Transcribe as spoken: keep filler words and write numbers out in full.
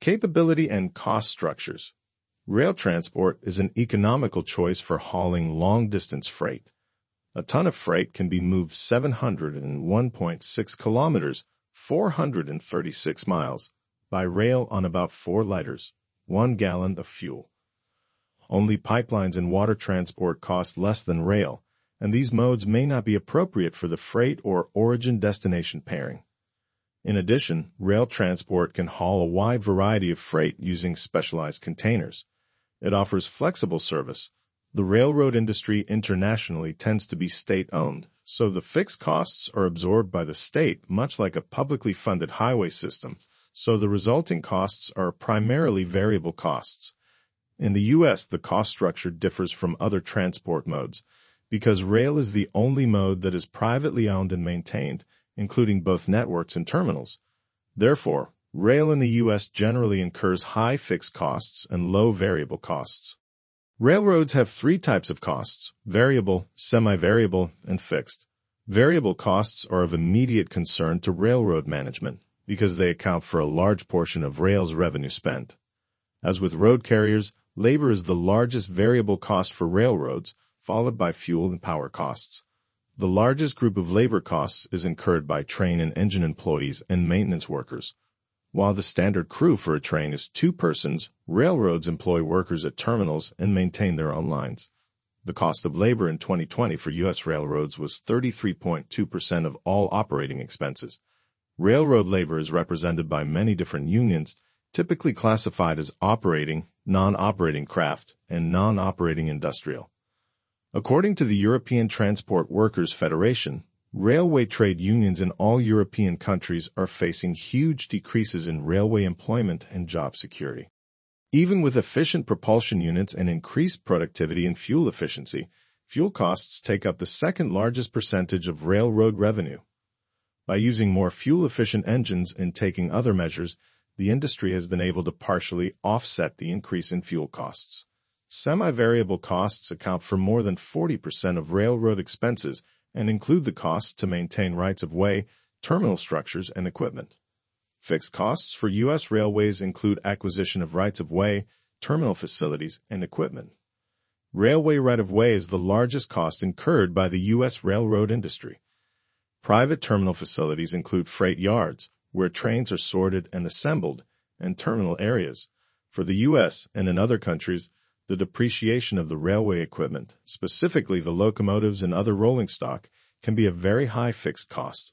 Capability and cost structures. Rail transport is an economical choice for hauling long-distance freight. A ton of freight can be moved seven hundred one point six kilometers, four hundred thirty-six miles, by rail on about four liters, one gallon of fuel. Only pipelines and water transport cost less than rail, and these modes may not be appropriate for the freight or origin-destination pairing. In addition, rail transport can haul a wide variety of freight using specialized containers. It offers flexible service. The railroad industry internationally tends to be state-owned, so the fixed costs are absorbed by the state, much like a publicly funded highway system, so the resulting costs are primarily variable costs. In the U S, the cost structure differs from other transport modes, because rail is the only mode that is privately owned and maintained, including both networks and terminals. Therefore, rail in the U S generally incurs high fixed costs and low variable costs. Railroads have three types of costs: variable, semi-variable, and fixed. Variable costs are of immediate concern to railroad management because they account for a large portion of rail's revenue spent. As with road carriers, labor is the largest variable cost for railroads, followed by fuel and power costs. The largest group of labor costs is incurred by train and engine employees and maintenance workers. While the standard crew for a train is two persons, railroads employ workers at terminals and maintain their own lines. The cost of labor in twenty twenty for U S railroads was thirty-three point two percent of all operating expenses. Railroad labor is represented by many different unions, typically classified as operating, non-operating craft, and non-operating industrial. According to the European Transport Workers Federation, railway trade unions in all European countries are facing huge decreases in railway employment and job security. Even with efficient propulsion units and increased productivity and fuel efficiency, fuel costs take up the second largest percentage of railroad revenue. By using more fuel-efficient engines and taking other measures, the industry has been able to partially offset the increase in fuel costs. Semi-variable costs account for more than forty percent of railroad expenses and include the costs to maintain rights-of-way, terminal structures, and equipment. Fixed costs for U S railways include acquisition of rights-of-way, terminal facilities, and equipment. Railway right-of-way is the largest cost incurred by the U S railroad industry. Private terminal facilities include freight yards, where trains are sorted and assembled, and terminal areas. For the U S and in other countries, the depreciation of the railway equipment, specifically the locomotives and other rolling stock, can be a very high fixed cost.